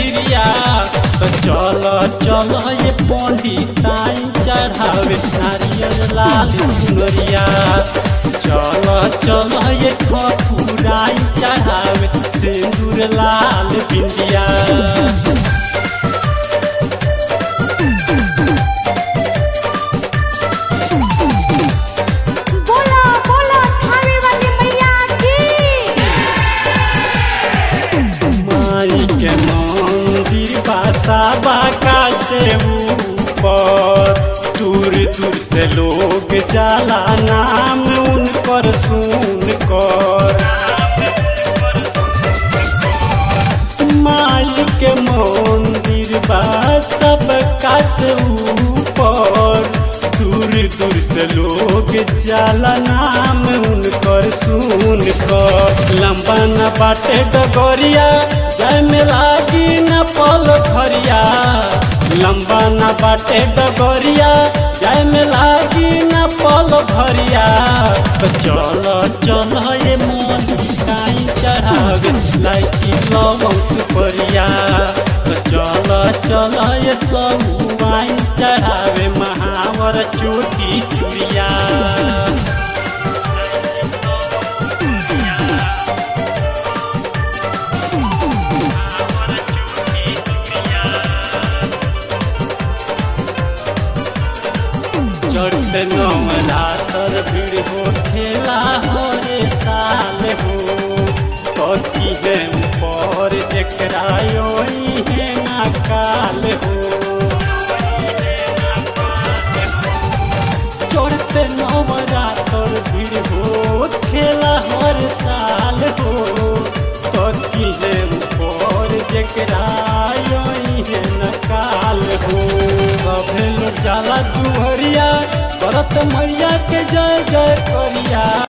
मंदिरिया तो चल चल ये पंडिताई चढ़ावे नारियल लाल चुनरिया चल चल ये ठकुराई चढ़ावे सिंदूर लाल बिंदिया के मंदिर बासा बाका से ऊपर दूर दूर से लोग जाला नाम उनकर सुन कर माई के मंदिर बासा बाका से ऊपर दूर दूर से लोग जाला नाम उनकर सुन कर लंबा न बाटे डगरिया जय में लागी न पल भरिया लंबा न बाटे डगरिया जय में लागी न पल भरिया तो चल चल ये मंदिराई चढ़ावे लाइची लवंग परिया तो चल चल ये सहुआई चढ़ावे महावर चोटी चुड़िया चढ़ते नवरातर भीड़ हो ठेला हरे साल हो कथी है ऊपर जकरा है ना काल हो चढ़ते नवरातर भीड़ हो ठेला हर साल हो कथी है ऊपर जकरा है ना काल हो सभे लोग जाला दुहरिया करत मैया के जय जय करिया।